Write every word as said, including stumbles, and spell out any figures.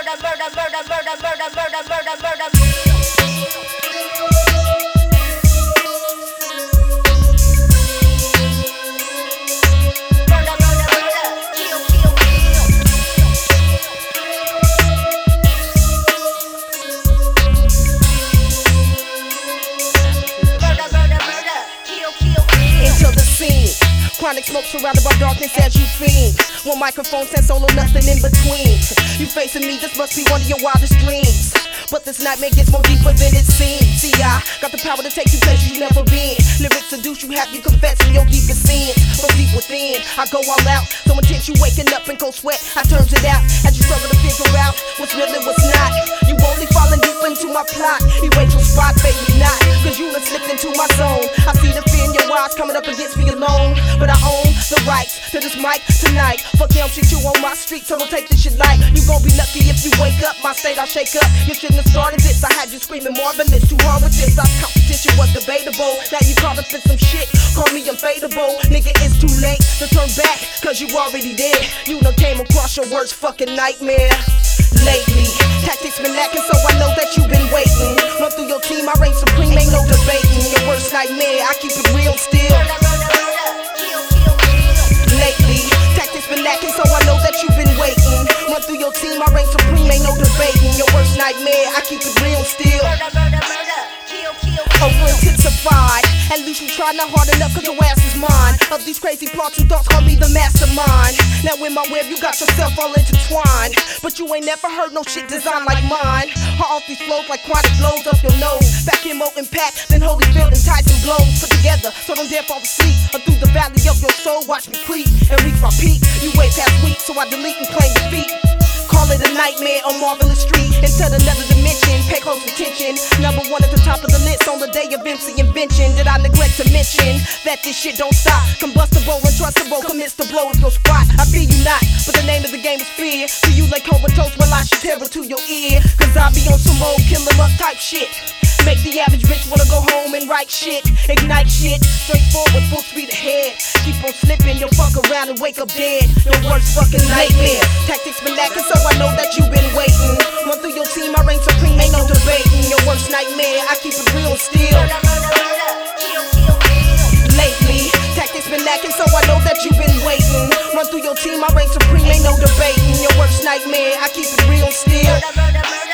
Into the scene. Chronic smoke surrounded by darkness as you fiend. One microphone, ten solo, nothing in between. You facing me, this must be one of your wildest dreams. But this nightmare gets more deeper than it seems. See, I got the power to take you places you never been. Lyrics seduce you, have you confessing your deepest sins. From deep within, I go all out. So intense you waking up in cold sweat, I turns it out. As you struggle to figure out what's real and what's not. You only falling deep into my plot. You wait your spot, baby, not. Cause you done slipped into my zone. I see the fear in your eyes coming up against me alone. But I own the rights to this mic tonight. Fuck them shit you on my street, so don't take this shit light. You gon' be lucky if you wake up, my state I'll shake up. You shouldn't have started this, I had you screaming marvelous. Too hard with this, our competition was debatable. Now you caught up in some shit, call me unfadable. Nigga, it's too late to turn back, cause you already dead. You done came across your worst fucking nightmare. Lately, tactics been lacking, so I know that you've been waiting. Run through your team, I reign supreme, ain't no debating. Your worst nightmare, I keep it real still. Lately, tactics been lacking, so I know that you've been waiting. Run through your team, I reign supreme, ain't no debating. Your worst nightmare, I keep it real still. Over intensified, at least you try not hard enough, cause your ass is mine. Of these crazy plots and thoughts, call me the mastermind. Now in my web, you got yourself all intertwined. But you ain't never heard no shit designed like mine. Hard off these flows like chronic blows up your nose. Back in more impact than Holyfield and Tyson blows put together, so don't dare fall asleep. Or through the valley of your soul, watch me creep and reach my peak. You way past weak, so I delete and claim defeat. Call it a nightmare on Marvelous Street. Into another dimension, pay close attention. Number one at the top of the list on the day of M C invention. Did I neglect to mention that this shit don't stop? Combustible, untrustable, commits to blow up your spot. I fear you not, but the name of the game is fear. To you like comatose, well I should terror to your ear. Cause I be on some old kill 'em up type shit. Make the average bitch wanna go home and write shit. Ignite shit, straight forward, full speed ahead. Keep on slipping, you'll fuck around and wake up dead. Your worst fucking nightmare. Tactics been lacking, so I know that you've been waiting. Run through your team, I reign supreme, ain't no debating. Your worst nightmare, I keep it real still. Lately, tactics been lacking, so I know that you've been waiting. Run through your team, I reign supreme, ain't no debating. Your worst nightmare, I keep it real still.